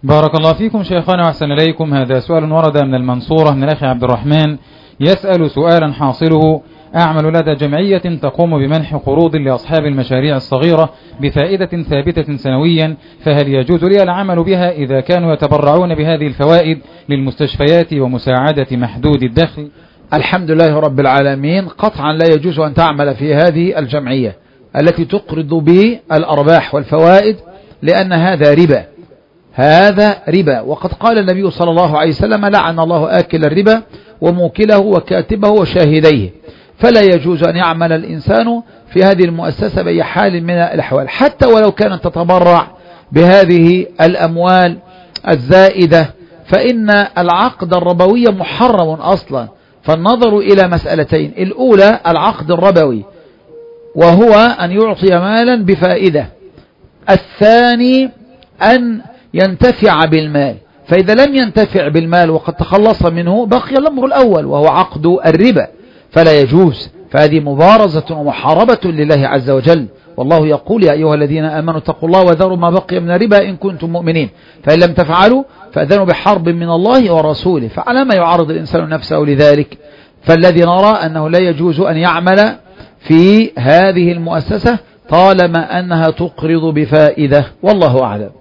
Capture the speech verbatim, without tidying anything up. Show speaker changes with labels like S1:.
S1: بارك الله فيكم شيخنا وأحسن إليكم. هذا سؤال ورد من المنصورة من الأخ عبد الرحمن، يسأل سؤالا حاصله: أعمل لدى جمعية تقوم بمنح قروض لأصحاب المشاريع الصغيرة بفائدة ثابتة سنويا، فهل يجوز لي العمل بها إذا كانوا يتبرعون بهذه الفوائد للمستشفيات ومساعدة محدود الدخل؟
S2: الحمد لله رب العالمين. قطعا لا يجوز أن تعمل في هذه الجمعية التي تقرض بالأرباح والفوائد، لأن هذا ربا، هذا ربا. وقد قال النبي صلى الله عليه وسلم: لعن الله آكل الربا وموكله وكاتبه وشاهديه. فلا يجوز أن يعمل الإنسان في هذه المؤسسة بأي حال من الأحوال، حتى ولو كانت تتبرع بهذه الأموال الزائدة، فإن العقد الربوي محرم أصلا. فالنظر إلى مسألتين: الأولى العقد الربوي وهو أن يعطي مالا بفائدة، الثاني أن ينتفع بالمال. فإذا لم ينتفع بالمال وقد تخلص منه بقي الأمر الأول وهو عقد الربا، فلا يجوز. فهذه مبارزة ومحاربة لله عز وجل، والله يقول: يا أيها الذين آمنوا اتقوا الله وذروا ما بقي من الربا إن كنتم مؤمنين، فإن لم تفعلوا فأذنوا بحرب من الله ورسوله. فعلى ما يعرض الإنسان نفسه لذلك؟ فالذي نرى أنه لا يجوز أن يعمل في هذه المؤسسة طالما أنها تقرض بفائدة، والله أعلم.